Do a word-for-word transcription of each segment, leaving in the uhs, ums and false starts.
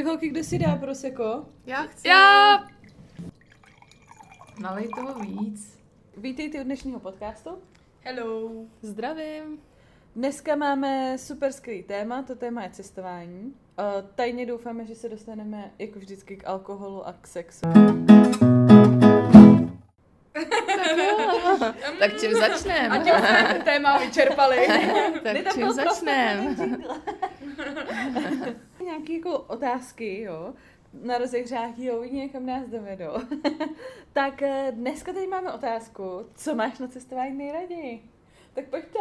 holky, kdo si dá prosecco? Já chci. Já! Nalej toho víc. Vítejte u dnešního podcastu. Hello. Zdravím. Dneska máme super skvělý téma, to téma je cestování. Uh, tajně doufáme, že se dostaneme jako vždycky k alkoholu a k sexu. Tak jo. Tak čím začneme? A tím jsme téma vyčerpali. Tak čím začneme? Nějaké jako otázky, jo, na rozehřátí, jo, někam nás dovedou. Tak dneska tady máme otázku, co máš na cestování nejraději? Tak pojďte.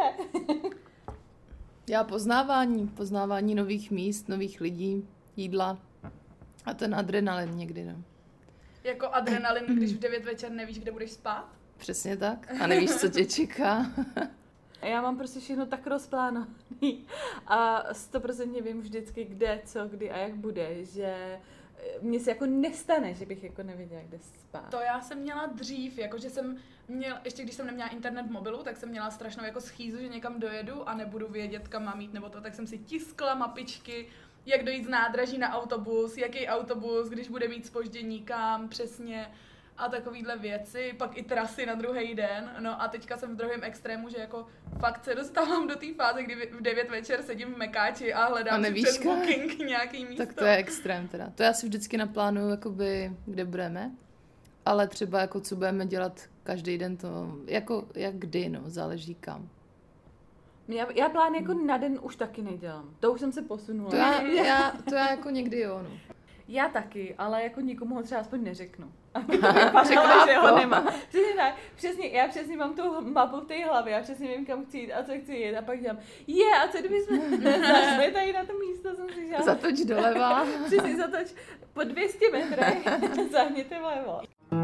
Já poznávání, poznávání nových míst, nových lidí, jídla a ten adrenalin někdy, no. Jako adrenalin, když v devět večer nevíš, kde budeš spát? Přesně tak. A nevíš, co tě čeká. Já mám prostě všechno tak rozplánovaný a stoprocentně vím vždycky, kde, co, kdy a jak bude, že mně se jako nestane, že bych jako nevěděla, kde spát. To já jsem měla dřív, jakože jsem měla, ještě když jsem neměla internet v mobilu, tak jsem měla strašnou jako schýzu, že někam dojedu a nebudu vědět, kam mám jít nebo to, tak jsem si tiskla mapičky, jak dojít z nádraží na autobus, jaký autobus, když bude mít zpoždění, kam přesně a takovýhle věci, pak i trasy na druhý den, no a teďka jsem v druhém extrému, že jako fakt se dostávám do té fáze, kdy v devět večer sedím v Mekáči a hledám A si přes kam. Booking nějaký místo. Tak to je extrém teda. To já si vždycky naplánuju, jakoby, kde budeme, ale třeba jako co budeme dělat každý den, to jako jak kdy, no, záleží kam. Já, já plán jako na den už taky nedělám. To už jsem se posunula. To já, já, to já jako někdy jo, no. Já taky, ale jako nikomu ho třeba aspoň neřeknu. Řekla, že ho nemá. Přesně tak, přesně, já přesně mám tu mapu v té hlavě, já přesně vím, kam chci jít a co chci jít a pak dělám, je, a co kdyby jsme zašli tady na to místo, jsem si říkala. Zatoč doleva. Přesně, zatoč po dvě stě metrech, zahněte vlevo.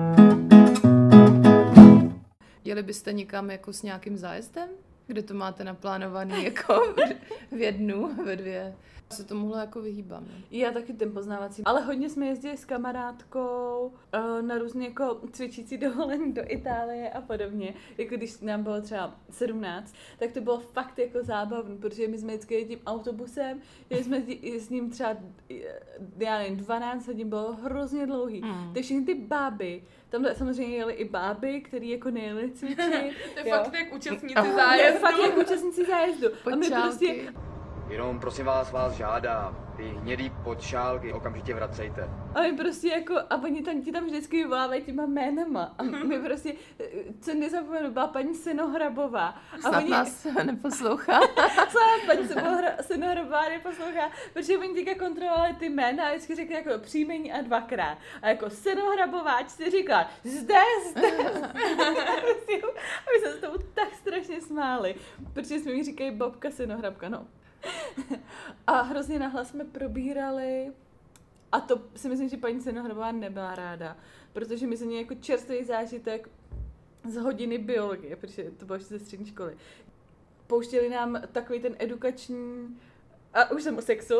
Jeli byste někam jako s nějakým zájezdem? Kde to máte naplánovaný jako v jednu, ve dvě? Se tomuhle jako vyhýbám. Ne? Já taky ten poznávací. Ale hodně jsme jezdili s kamarádkou uh, na různé jako cvičící dovolení do Itálie a podobně. Jako když nám bylo třeba sedmnáct, tak to bylo fakt jako zábavné, protože my jsme vždycky jeli tím autobusem, jeli jsme s ním třeba, já nevím, dvanáct hodin, bylo hrozně dlouhý. Mm. Takže všechny ty báby, tam samozřejmě jeli i báby, který jako nejeli cvičit. To je jo. Fakt jak účastníci zájezdu. Fakt jak účastníci zájezdu. A my prostě... Jenom prosím vás, vás žádám, ty hnědý podšálky okamžitě vracejte. A my prostě jako, a oni tam, ti tam vždycky vyvolávají těma jménama. A my prostě, co nezapomenu, byla paní Senohrabová. A snad oni, nás neposlouchá. Snad paní Senohrabová neposlouchá, protože oni teďka kontrolovali ty jména a vždycky řekli jako příjmení a dvakrát. A jako Senohrabová čtyřikrát, zde, zde. A my se s tomu tak strašně smáli, protože jsme mi říkají babka Senohrabka, no. A hrozně nahlas jsme probírali, a to si myslím, že paní Senohrabová nebyla ráda, protože my jsme měli jako čerstvý zážitek z hodiny biologie, protože to bylo ještě ze střední školy. Pouštěli nám takový ten edukační, a už jsem o sexu.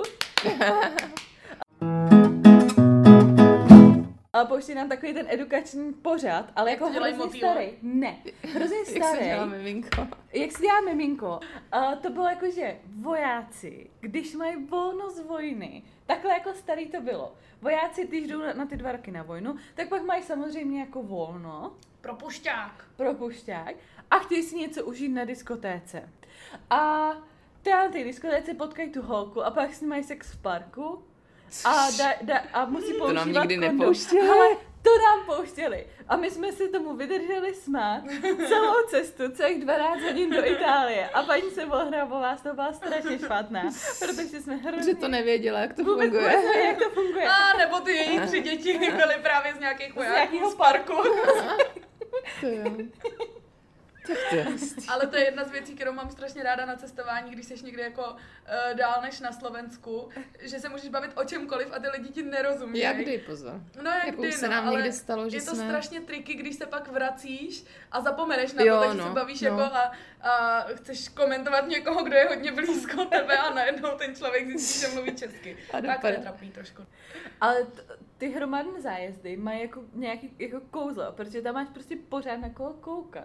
A pouštěli nám takový ten edukační pořad, ale jak jako hrozně motýle? Starý. Ne, hrozně starý. Jak se dělá miminko. Jak se dělá miminko. A to bylo jako, že vojáci, když mají volno z vojny, takhle jako starý to bylo. Vojáci, když jdou na, na ty dva roky na vojnu, tak pak mají samozřejmě jako volno. Propušťák. Propušťák. A chtějí si něco užít na diskotéce. A na té diskotéce potkají tu holku a pak s ní mají sex v parku. A, da, da, a musí používat to nám nikdy kondom. nepouštěli. Ale to nám pouštěli. A my jsme se tomu vydrželi smát celou cestu, celých dvanáct hodin do Itálie. A paní Senohrabová z toho byla strašně špatná, protože jsme hrozně... Protože to nevěděla, jak to vůbec funguje. Vůbec jak to funguje. A nebo ty její tři děti byly právě z nějakých vojáků z parku. To jo. Tak to je. Ale to je jedna z věcí, kterou mám strašně ráda na cestování, když jsi někde jako uh, dál než na Slovensku, že se můžeš bavit o čemkoliv a ty lidi ti nerozumí. Jak kdy, pozor. No jak jako kdy, se no, nám ale někdy stalo, že je to jsme... strašně triky, když se pak vracíš a zapomeneš na jo, to, takže no, se bavíš no. jako a, a chceš komentovat někoho, kdo je hodně blízko tebe a najednou ten člověk zjistí, že mluví česky. A tak to je trapný trošku. Ale t- ty hromadné zájezdy mají jako nějaký jako kouzlo, protože tam máš prostě pořád na koho koukat.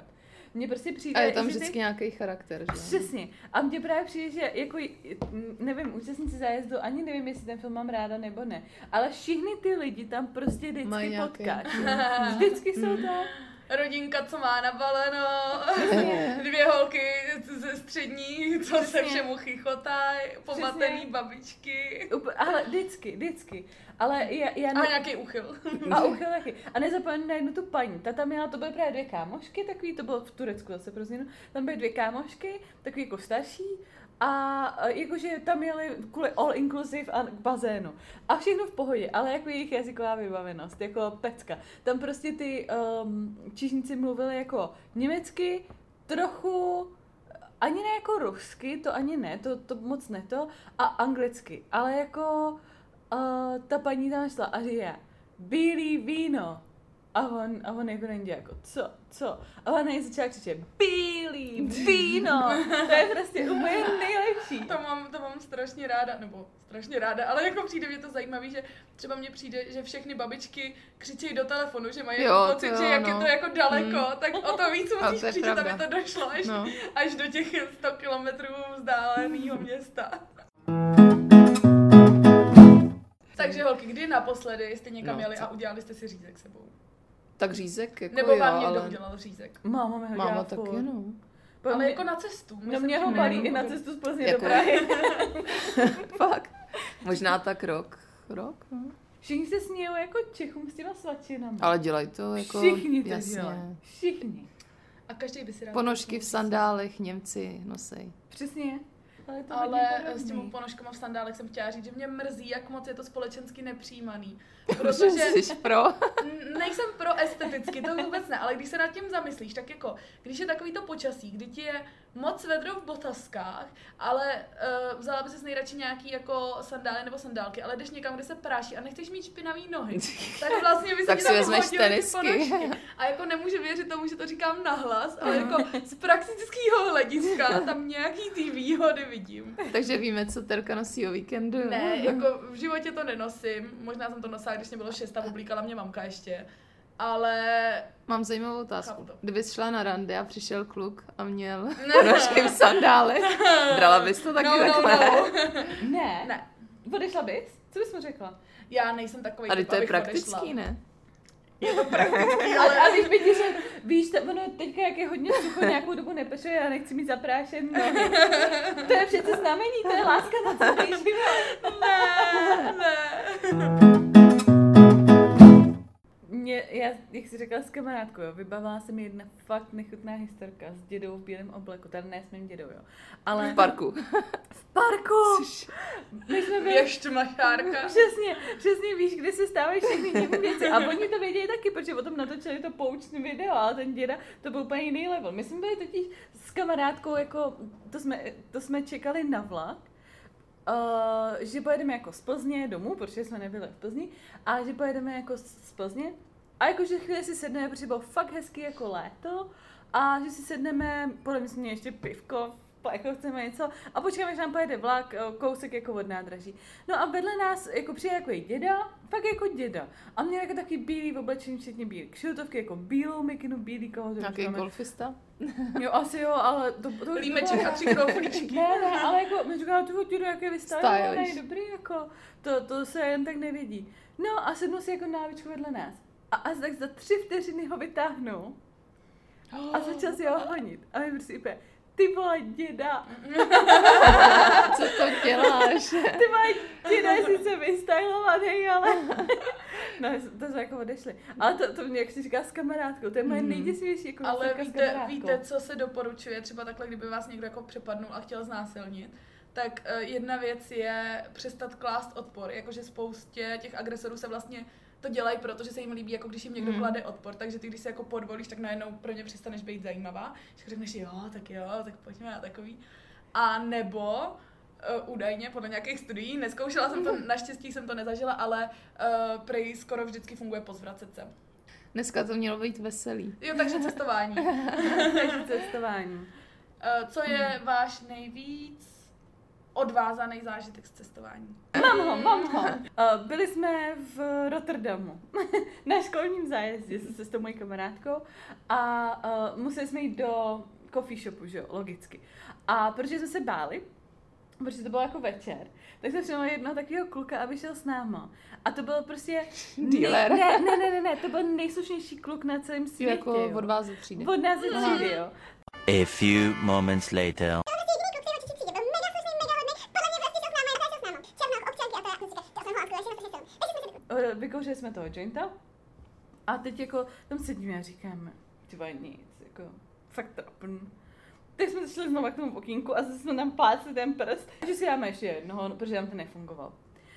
mně prostě přijde, A je tam že vždycky ty... nějaký charakter, že? Přesně. A mně právě přijde, že jako, nevím, účastníci zájezdu, ani nevím, jestli ten film mám ráda nebo ne, ale všichni ty lidi tam prostě vždycky potkáš. Vždycky jsou tam. Rodinka, co má nabaleno, dvě holky ze střední, co Přesně. se všemu chichotají, pomatený babičky. Ale vždycky, vždycky. Ale já, já ne... A nějaký uchyl. A uchyl taky. A nezapomeň na jednu tu paní. Ta tam měla, to byly právě dvě kámošky, takový, to bylo v Turecku zase pro změnu. Tam byly dvě kámošky, takový jako starší. A jakože tam jeli kvůli all inclusive a k bazénu. A všechno v pohodě, ale jako jejich jazyková vybavenost, jako pecka. Tam prostě ty um, číšníci mluvili jako německy, trochu, ani ne jako rusky, to ani ne, to, to moc ne to, a anglicky. Ale jako uh, ta paní tam šla a říká, bílý víno. A on, a on jako není jako, co, co? A ona jí začala křičet, bílý víno, to je prostě úplně nejlepší. To mám, to mám strašně ráda, nebo strašně ráda, ale jako přijde mě to zajímavý, že třeba mně přijde, že všechny babičky křičí do telefonu, že mají jo, pocit, že jak no. je to jako daleko, mm. tak o to víc musíš křičet, aby to došlo až, no. až do těch sto kilometrů vzdáleného města. Takže holky, kdy naposledy jste někam no, jeli a udělali jste si řízek sebou? Tak řízek, jako Nebo vám jo, někdo ale... udělal řízek? Máma mi ho dělala Máma taky, no. Ale mě... jako na cestu. No mě ho balí i na cestu z Plzně jako... do Prahy. Fakt. Možná tak rok. Rok, no. Všichni se smějou jako Čechům s těma svačinami. Ale dělají to jako... Všichni to jasně. dělají. Všichni. A každý by si rád... Ponožky v sandálech Němci nosej. Přesně. Ale, to ale s těmi ponožkama v sandálech jsem chtěla říct, že mě mrzí, jak moc je to společensky nepřijímaný. Protože jsi pro? Nejsem pro esteticky, to vůbec ne, ale když se nad tím zamyslíš, tak jako, když je takový to počasí, kdy ti je moc vedro v botaskách, ale uh, vzala by ses nejradši nějaký jako sandály nebo sandálky, ale jdeš někam, kde se práší a nechceš mít špinavý nohy, tak vlastně by se ti tam hodily ty ponožky. A jako nemůžu věřit tomu, že to říkám nahlas, ale jako z praktického hlediska tam nějaký ty výhody vidím. Takže víme, co Terka nosí o víkendu. Ne, jako v životě to nenosím, možná jsem to nosila, když mě bylo šest a oblíkala mě mamka ještě. Ale... Mám zajímavou otázku. Kdybys šla na rande a přišel kluk a měl ponožky v sandálech, brala bys to taky no, takhle? No, no. Ne. Ne. Odešla bys? Co bys mu řekla? Já nejsem takový, ale to je praktický, odešla. Ne? Je to praktický, ale... A když by ti řekl, víš, to, ono teďka jak je hodně sucho, nějakou dobu nepeče, já nechci mít zaprášen nohy. To je přece znamení, to je láska na celý život. Ne, ne. Mě, já, jak jsi řekla s kamarádkou, jo, vybavila se mi jedna fakt nechutná historka s dědou v bílém obleku, tady ne s mým dědou, jo. Ale... V parku. V parku! My jsme byli... Ještě mašárka. Přesně, přesně víš, kdy se stávají všechny divné věci. A oni to vědějí taky, protože potom natočili to poučné video, ale ten děda, to byl úplně jiný level. My jsme byli totiž s kamarádkou, jako, to jsme, to jsme čekali na vlak, Uh, že pojedeme jako z Plzně domů, protože jsme nebyli v Plzni, a že pojedeme jako z Plzně a jakože chvíli si sedneme, protože bylo fakt hezký jako léto a že si sedneme, podle mě jsme měli ještě pivko, jako chceme něco a počkáme, že nám pojede vlak, kousek jako od nádraží. No a vedle nás jako přijde jako děda, fakt jako děda. A měl jako taky bílý v oblečení, včetně bílý kšiltovky, jako bílou mikinu, bílý kalhoty. Nějaký golfista? Jo, asi jo, ale to... to Límeček a tři kroflíčky. Ne, ne, ale jako, mi říkala, tu dědu, jak je vystylovaný, dobrý, jako, to, to se jen tak nevidí. No a sednu si jako návičku vedle nás. A asi tak za tři vteřiny ho vytáhnu a začal si ho honit. A my prostě úplně, ty vole, děda. Co to děláš? Ty vole, děda je sice vystylovaný, ale... No, to jsme jako odešli. Ale to, to mě, jak jsi říká, s kamarádkou, to je moje nejděsivější jako ale víte, víte, co se doporučuje, třeba takhle, kdyby vás někdo jako přepadnul a chtěl znásilnit, tak uh, jedna věc je přestat klást odpor, jakože spoustě těch agresorů se vlastně to dělají, protože se jim líbí, jako když jim někdo mm. klade odpor, takže ty, když se jako podvolíš, tak najednou pro ně přestaneš být zajímavá, že řekneš jo, tak jo, tak pojďme a takový. A nebo Uh, údajně, podle nějakých studií, neskoušela jsem to, naštěstí jsem to nezažila, ale uh, prej skoro vždycky funguje po zvracetce. Dneska to mělo být veselý. Jo, takže cestování. takže cestování. Uh, co je hmm. váš nejvíc odvázaný zážitek z cestování? Mám ho, mám ho. Uh, byli jsme v Rotterdamu na školním zájezdě se s tou mojí kamarádkou a uh, museli jsme jít do coffee shopu, že jo, logicky. A protože jsme se báli, protože to bylo jako večer, tak jsme přijeli jednoho takového kluka, aby šel s náma. A to byl prostě... Dealer. Ne, ne, ne, ne, ne, to byl nejslušnější kluk na celém světě, jako jo. od vás ze třídy. Od nás ze třídy, jo. A few moments later. Vykouřili jsme toho jointa a teď jako tam sedíme a říkáme, tyva nic, jako fakt trapn. Tak jsme šli znovu k tomu okýnku a zase jsme tam plácli ten prst, že si dáme ještě jednoho, protože tam to nefungoval.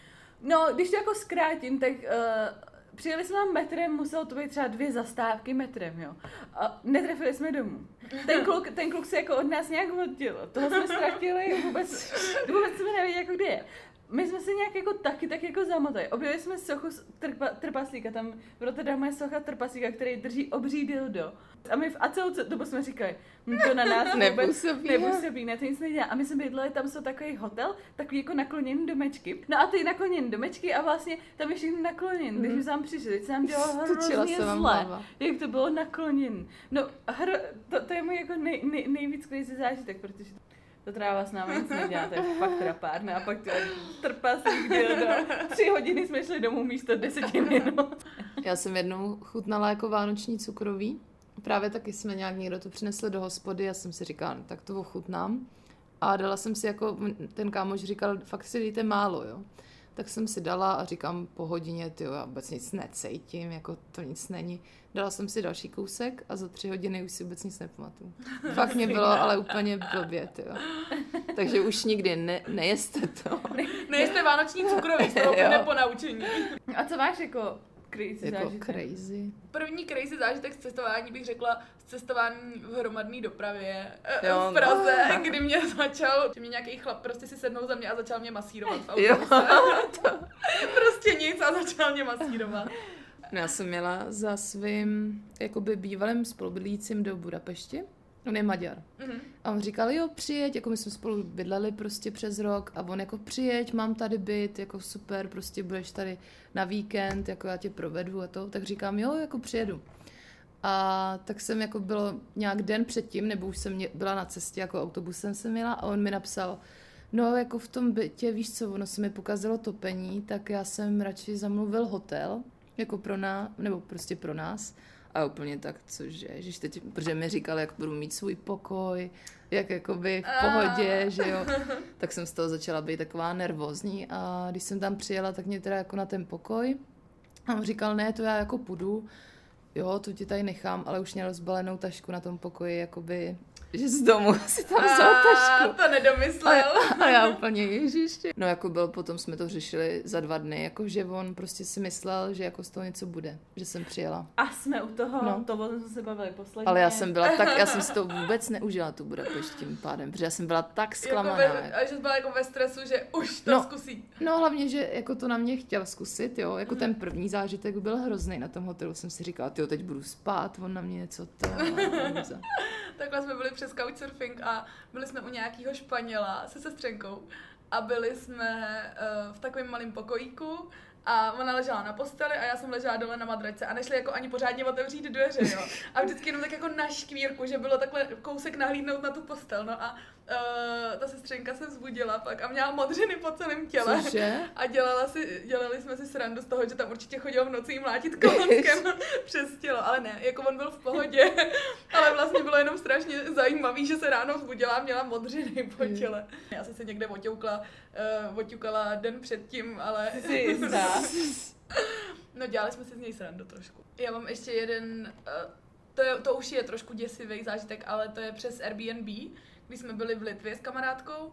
No, když to jako zkrátím, tak uh, přijeli jsme tam metrem, muselo to být třeba dvě zastávky metrem, jo. A netrefili jsme domů. Ten kluk, ten kluk se jako od nás nějak oddělil, toho jsme ztratili, vůbec, vůbec jsme nevěděli, jako kde je. My jsme se nějak jako taky tak jako zamotali. Objevili jsme sochu trpa, trpaslíka, tam v Rotterdamu je socha trpaslíka, který drží obří dildo. A my v a celou dobu jsme říkali, hm, to na nás nepůsobí, nepůsobí, ne, to nic nedělá. A my jsme bydleli, tam jsou takový hotel, takový jako nakloněný domečky. No a ty nakloněný domečky a vlastně tam je všechno nakloněn. Když jsme tam přišli, teď se nám dělalo hrozně zle, jak to bylo nakloněn. No hro, to, to je můj jako nej, nej, nejvíc crazy zážitek, protože to tráva s námi nic nedělá, to je fakt trapárné a pak to je trpaslík dildo. Tři hodiny jsme šli domů místo deseti minut. Já jsem jednou chutnala jako vánoční cukroví. Právě taky jsme nějak někdo to přinesli do hospody, já jsem si říkala, no, tak to ochutnám. A dala jsem si jako, ten kámoš říkal, fakt si dejte málo, jo. Tak jsem si dala a říkám po hodině, tyjo, já vůbec nic necítím, jako to nic není. Dala jsem si další kousek a za tři hodiny už si vůbec nic nepamatuju. Fakt mě bylo ale úplně blbě, tyjo. Takže už nikdy ne, nejeste to. Ne, nejeste vánoční cukroví, z toho neponaučení. A co máš jako crazy jako zážitek? crazy. První crazy zážitek z cestování bych řekla z cestování v hromadné dopravě Jo, v Praze, no. kdy mě začal, že mě nějaký chlap prostě si sednul za mě a začal mě masírovat v Jo, autobuse. to. Prostě nic a začal mě masírovat. No, já jsem měla za svým jakoby bývalým spolubydlícím do Budapešti. On je Maďar. Mm-hmm. A on říkal, jo, přijeď, jako my jsme spolu bydleli prostě přes rok a on jako přijeď, mám tady byt, jako super, prostě budeš tady na víkend, jako já tě provedu a to. Tak říkám, jo, jako přijedu. A tak jsem jako bylo nějak den předtím, nebo už jsem byla na cestě, jako autobusem jsem jela a on mi napsal, no jako v tom bytě, víš co, ono se mi pokazilo topení, tak já jsem radši zamluvil hotel, jako pro nás, nebo prostě pro nás. A úplně tak, cože, že teď, protože mi říkal, jak budu mít svůj pokoj, jak jakoby v pohodě, že jo. Tak jsem z toho začala být taková nervózní a když jsem tam přijela, tak mě teda jako na ten pokoj. A on říkal, ne, to já jako půjdu, jo, to ti tady nechám, ale už měl zbalenou tašku na tom pokoji, jakoby, že z domu si tam vzal tašku. To nedomyslel. A, a já úplně, ježiště. No jako bylo, potom jsme to řešili za dva dny, jako že on prostě si myslel, že jako z toho něco bude, že jsem přijela. A jsme u toho, No. to jsme se bavili posledně. Ale já jsem byla tak, já jsem si to vůbec neužila tu Budapešť tím pádem, protože já jsem byla tak zklamaná. Jako ve, a že jsi byla jako ve stresu, že už to No. zkusí. No hlavně, že jako to na mě chtěl zkusit, jo, jako mm. ten první zážitek byl hrozný na tom hotelu, jsem si říkala, tyjo, teď budu spát, on na mě něco to. Takhle jsme byli přes couchsurfing a byli jsme u nějakého Španěla se sestřenkou a byli jsme uh, v takovém malém pokojíku a ona ležela na posteli a já jsem ležela dole na madračce a nešli jako ani pořádně otevřít dveře, jo. A vždycky jenom tak jako na škvírku, že bylo takhle kousek nahlídnout na tu postel, no a uh, ta sestřenka se vzbudila pak a měla modřiny po celém těle. Cože? A dělala si, dělali jsme si srandu z toho, že tam určitě chodil v noci mlátit kolonkem přes tělo, ale ne, jako on byl v pohodě, ale vlastně bylo jenom strašně zajímavý, že se ráno vzbudila a měla modřiny po těle. Já jsem se někde oťoukla, uh, oťukala den předtím, ale... Jsi jistá? No dělali jsme si z něj srandu trošku. Já mám ještě jeden, uh, to, je, to už je trošku děsivý zážitek, ale to je přes Airbnb, když jsme byli v Litvě s kamarádkou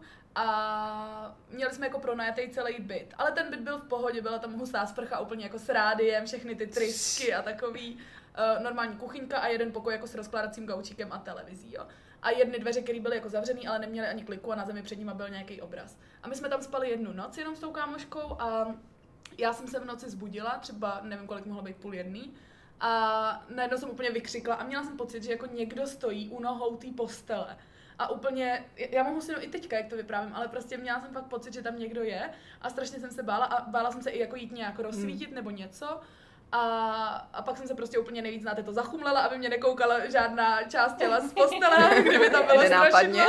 a měli jsme jako pronajatý celý byt, ale ten byt byl v pohodě, byla tam hustá sprcha úplně jako s rádiem, všechny ty trysky a takový, uh, normální kuchyňka a jeden pokoj jako s rozkládacím gaučíkem a televizí, jo. A jedny dveře, které byly jako zavřený, ale neměly ani kliku a na zemi před nimi byl nějaký obraz. A my jsme tam spali jednu noc jenom s tou kámoškou a já jsem se v noci zbudila, třeba nevím kolik mohlo být půl jedný, a najednou jsem úplně vykřikla a měla jsem pocit, že jako někdo stojí u nohou té postele. a úplně, já mám husinu i teďka, jak to vyprávím, ale prostě měla jsem fakt pocit, že tam někdo je a strašně jsem se bála a bála jsem se i jako jít nějak rozsvítit hmm. nebo něco. A, a pak jsem se prostě úplně nejvíc, znáte to, zachumlela, aby mě nekoukala žádná část těla z postele, kdyby tam bylo strašidlo.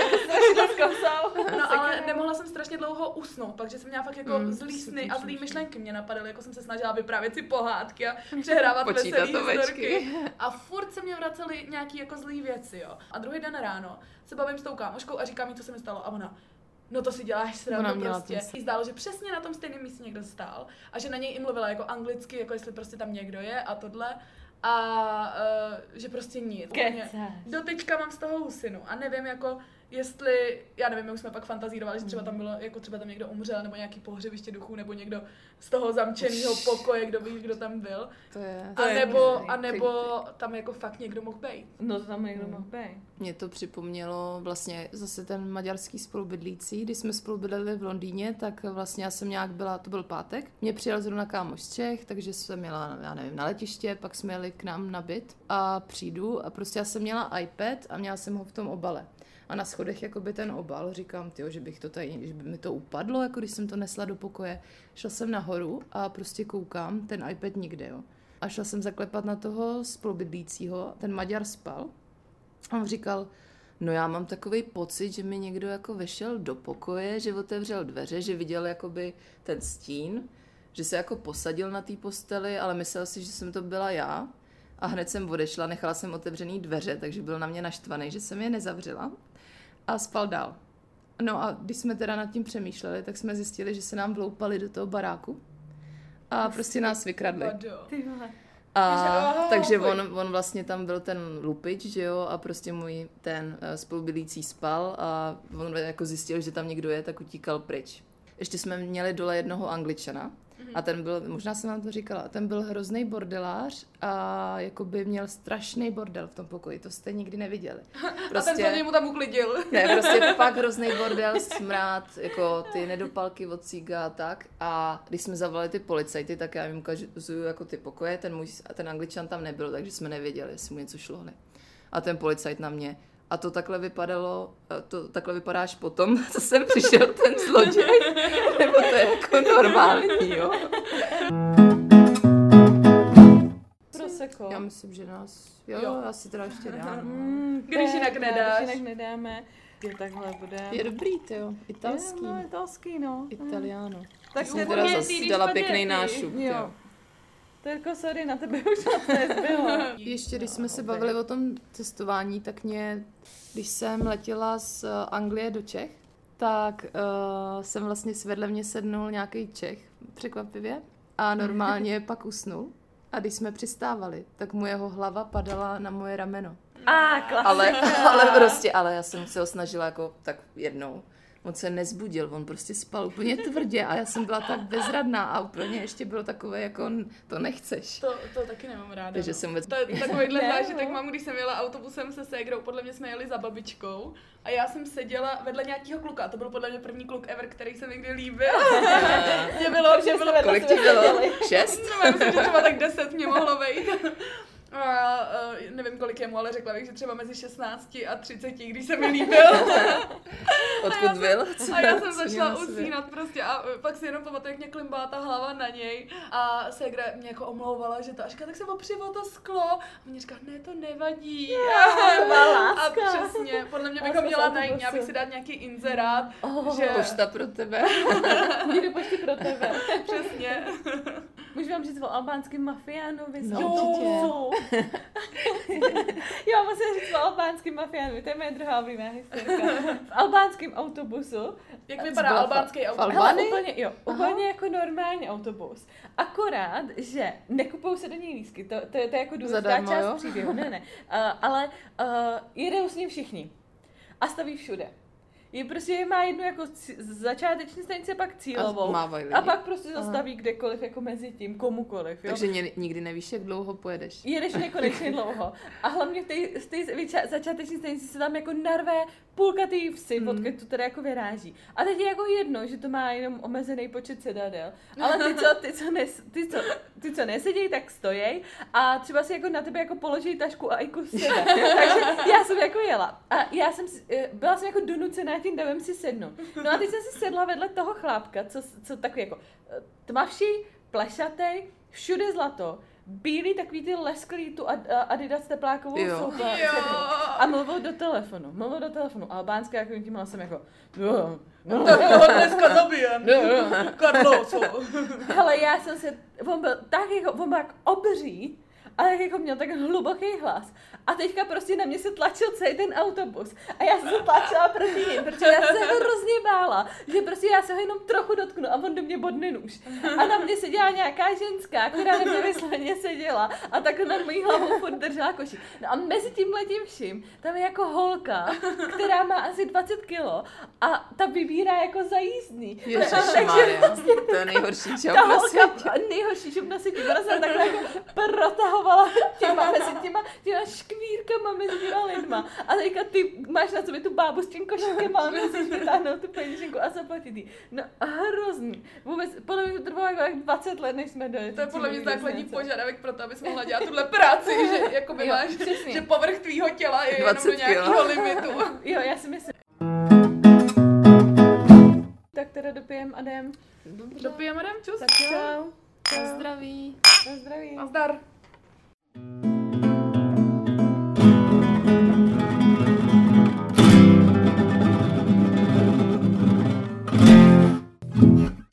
No ale nemohla jsem strašně dlouho usnout, takže jsem měla fakt jako mm, zlý sny a zlý myšlenky mě napadaly, jako jsem se snažila vyprávět si pohádky a přehrávat veselý historky. A furt se mě vracely nějaký jako zlý věci, jo. A druhý den ráno se bavím s tou kámoškou a říkám jí, co se mi stalo a ona: no to si děláš srandu prostě. Jí zdálo, že přesně na tom stejném místě někdo stál a že na něj i mluvila jako anglicky, jako jestli prostě tam někdo je a tohle. A uh, že prostě nic. Doteďka mám z toho husinu a nevím jako, jestli, já nevím, jak jsme pak fantazírovali, že třeba tam bylo, jako třeba tam někdo umřel, nebo nějaký pohřebiště duchů, nebo někdo z toho zamčeného pokoje, kdo ví, kdo tam byl. To je... A nebo, a nebo tam jako fakt někdo mohl být. No to tam někdo mohl být. Mě to připomnělo vlastně zase ten maďarský spolubydlící, když jsme spolubydleli v Londýně, tak vlastně já jsem nějak byla, to byl pátek, mě přijel zrovna kámoš z Čech, takže jsem jela, já nevím, na letiště, pak jsme jeli k nám na byt a přijdu a prostě já jsem měla iPad a měla jsem ho v tom obale. A na schodech jakoby ten obal, říkám, tyjo, že bych to tady, že by mi to upadlo, jako když jsem to nesla do pokoje. Šla jsem nahoru a prostě koukám, ten iPad nikde, jo. A šla jsem zaklepat na toho spolubydlícího, ten Maďar spal. A on říkal, no já mám takovej pocit, že mi někdo jako vešel do pokoje, že otevřel dveře, že viděl jakoby ten stín, že se jako posadil na té posteli, ale myslel si, že jsem to byla já. A hned jsem odešla, nechala jsem otevřený dveře, takže byl na mě naštvaný, že jsem je nezavřela a spal dál. No a když jsme teda nad tím přemýšleli, tak jsme zjistili, že se nám vloupali do toho baráku a prostě nás vykradli. A takže on, on vlastně tam byl ten lupič, že jo, a prostě můj ten uh, spolubydlící spal a on jako zjistil, že tam někdo je, tak utíkal pryč. Ještě jsme měli dole jednoho Angličana, a ten byl, možná jsem vám to říkala, ten byl hrozný bordelář a jakoby měl strašný bordel v tom pokoji, to jste nikdy neviděli. Prostě, a ten zloděj mu tam uklidil. Ne, prostě fakt hrozný bordel, smrad, jako ty nedopalky od cíga a tak. A když jsme zavolali ty policajty, tak já jim ukazuju jako ty pokoje, ten, můj, ten Angličan tam nebyl, takže jsme nevěděli, jestli mu něco šlo. Ne. A ten policajt na mě: a to takhle vypadalo, to takhle vypadáš potom, co jsem přišel ten zloděj, nebo to je jako normální, jo? Prosecco. Já myslím, že nás, jo, jo. asi teda ještě dám. Mm, když jinak nedáš. Když jinak nedáme, je takhle bude. Je dobrý, tyjo, italský. Je, no, italský, no. Italiano. Tak jsem teda zase dala pěkný nášup, jo. To jako sorry, na tebe už moc nezbylo. Ještě když jsme se bavili o tom cestování, tak mě, když jsem letěla z Anglie do Čech, tak uh, jsem vlastně vedle mě sednul nějaký Čech, překvapivě, a normálně pak usnul. A když jsme přistávali, tak mu jeho hlava padala na moje rameno. A, klasika. Ale, ale prostě, ale já jsem se ho snažila jako tak jednou. On se nezbudil, on prostě spal úplně tvrdě a já jsem byla tak bezradná a úplně ještě bylo takové, jako to nechceš. To, to taky nemám ráda. Takže no. jsem vůbec... To je takovýhle zážitek mám, když jsem jela autobusem se ségrou, podle mě jsme jeli za babičkou a já jsem seděla vedle nějakého kluka, to byl podle mě první kluk ever, který se mi kdy líbil. Mě bylo, že bylo... Kolik ti bylo? Šest? No, myslím, že třeba tak deset mě mohlo vejít. A uh, nevím, kolik je mu, ale řekla bych, že třeba mezi šestnácti a třiceti, když se mi líbil. Odkud byl? A já jsem začala usínat prostě a pak si jenom pamatuju, jak mě klimbala ta hlava na něj a ségra mě jako omlouvala, že to, a říká, tak se opři o to sklo. A mě říká, ne, to nevadí. A přesně, podle mě bychom měla najít, měla bych si dát nějaký inzerát, oh, že... Pošta pro tebe. Jdu pošty pro tebe. Přesně. Můžu vám říct o albánském mafiánovi? No, jo. Jo, musím říct o albánském mafiánovi, to je moje druhá oblíbená historka. V albánském autobusu. Jak vypadá albánský autobus? Hele, úplně, jo, úplně jako normální autobus. Akorát, že nekupou se do něj lístky, to, to, to je jako důležitá část jo? příběhu, ne, ne. Uh, ale uh, jedou s ním všichni. A staví všude. Je prostě má jednu jako cí, začáteční stanici, pak cílovou. A mávají lidi. A pak prostě Aha. zastaví kdekoliv, jako mezi tím, komukoliv, jo. Takže ně, nikdy nevíš, jak dlouho pojedeš. Jedeš nekonečně dlouho. A hlavně v té, v té začáteční stanici se tam jako narve půlka té vsi, Mm. odkud to teda jako vyráží. A teď je jako jedno, že to má jenom omezený počet sedadel. Ale ty, co, ty, co, nes, ty, co, ty, co nesedějí, tak stojí a třeba si jako na tebe jako položí tašku a i kus sebe. Takže já jsem jako jela. A já jsem, si- byla jsem jako donucená tím davem si sednout. No a teď jsem si sedla vedle toho chlápka, co, co takový jako eh, tmavší, plešatej, všude zlato, bílý takový ty lesklý tu Ad- Adidas teplákovou Jo. soupa. Jo. A mluvil do telefonu, mluvil do telefonu. Albánsky, jako tím jsem jako, no, no. Tak toho dneska zabijem. Carloso. Hele, já jsem se, on byl tak jako, on byl jak obří, ale jak jako měl tak hluboký hlas. A teďka prostě na mě se tlačil celý ten autobus. A já jsem se tlačila proti ním, protože já jsem se hrozně bála, že prostě já se ho jenom trochu dotknu a on do mě bodne nůž. A na mě seděla nějaká ženská, která na mě vysloveně seděla a takhle nad mojí hlavou furt držela košík. No a mezi tímhletím vším, tam je jako holka, která má asi dvacet kilo a ta vybírá jako za jízdný. Ježišmarja, to je nejhorší job Ta na holka, světě. nejhorší šup na světě, ona se takhle jako protahovala těma, mezi těma, těma škvírkama mezi těma lidma. A teďka ty máš na sobě tu bábu s tím košíkem a musíš vytáhnout tu peníženku a zaplatit jí. No hrozný. Vůbec, podle mě to trvalo jako tak dvacet let, než jsme dojeli. To je podle mě Někde základní něco. požadavek pro to, abys mohla dělat tuhle práci, že jako by Jo, máš, přesně. že povrch tvýho těla je jenom do dvacet nějakého kilo. limitu. Jo, já si myslím. Tak teda dopijem a jdem. Dobře. Dopijeme, jdem, čus. Tak čau. Na zdraví. Na zdraví. Nazdar.